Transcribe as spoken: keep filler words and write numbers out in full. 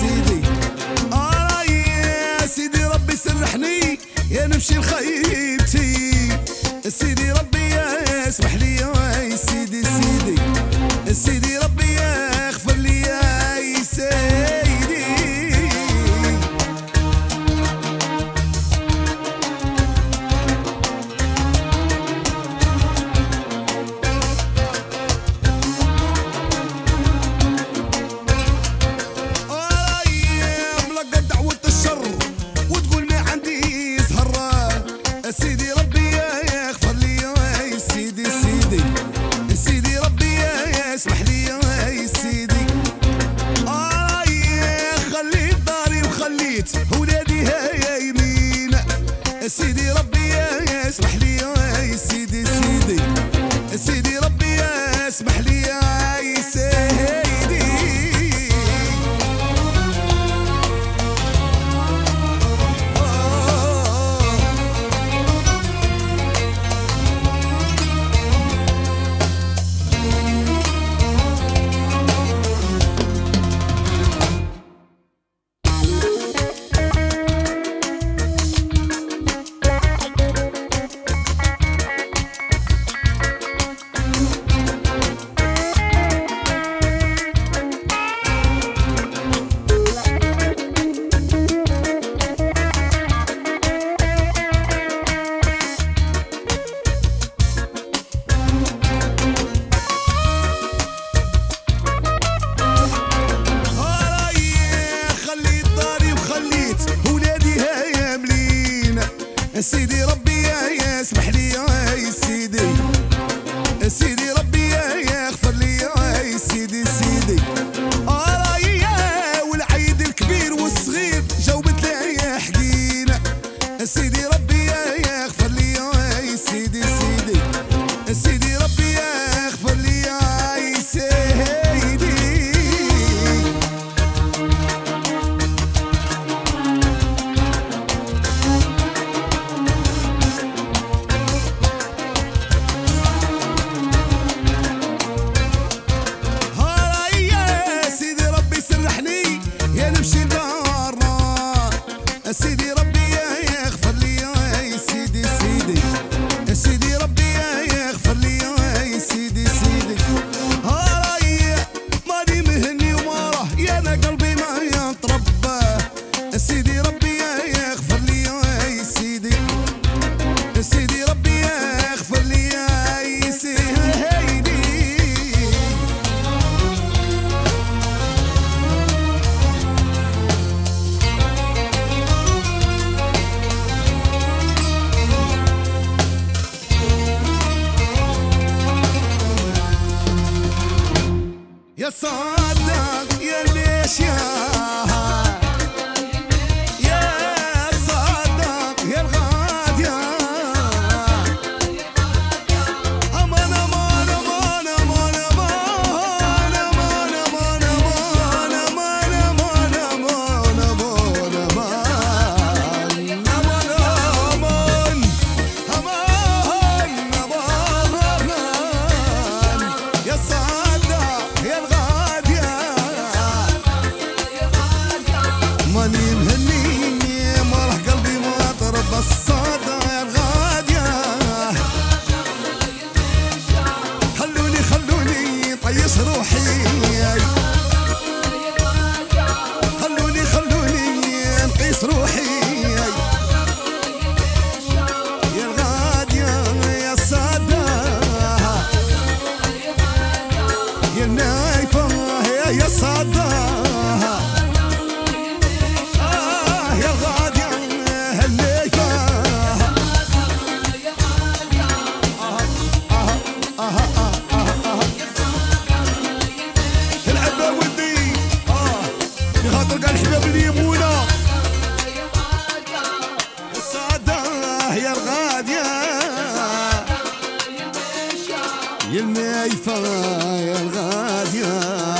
سيدي. آه يا سيدي ربي سرحني يا نمشي لخيبتي. سيدي ربي يا اسمح لي يا سيدي سيدي. سيدي ربي يا اغفر لي يا سيدي. آه يا ملقى دعوة الشر وتقول ما عندي زهر. سيدي ربي يا اغفر لي يا سيدي سيدي. سيدي ربي يا اسمح لي يا سيدي. آه يا خليت داري وخليت ولادي يا يمين. سيدي ربي يا اسمح لي يا سيدي سيدي. سيدي ربي يا اسمح لي يا سيدي. سيدي ربي يا اسمح لي يا سيدي. سيدي ربي يا اغفر لي يا سيدي سيدي. آه يا والعيد الكبير والصغير جاوبت لي يا حقينا. سيدي ربي يا اغفر لي يا سيدي سيدي. سيدي ربي يا اغفر لي يا سيدي. نمشي لدارنا. سيدي ربي يا اغفر لي يا سيدي سيدي. سيدي ربي يا اغفر لي يا سيدي سيدي. هاراي ماني مهني وماراه يا انا قلبي ما يتربى. سيدي ربي يا اغفر لي يا سيدي. سيدي ربي يا اغفر لي يا سيدي. يا صادق يا ليش يا يا صادق يا الغادية. أمان أمان أمان أمان أمان أمان أمان أمان أمان أمان أمان أمان أمان أمان أمان. يا صادق يا الغادية. ماني مهني ما راح قلبي ما طرب. الصادق يا الغادية. خلوني خلوني طيش روحي. خلوني خلوني نقيس روحي. يا الغادية يا الصادق يا النايفة يا الصادق. آه يا الغادية النايفة. آه آه آه آه آه آه. العبا ودي آه بخاطر قال الحباب اللي يبونا. الصادق يا الغادية يا النايفة يا الغادية.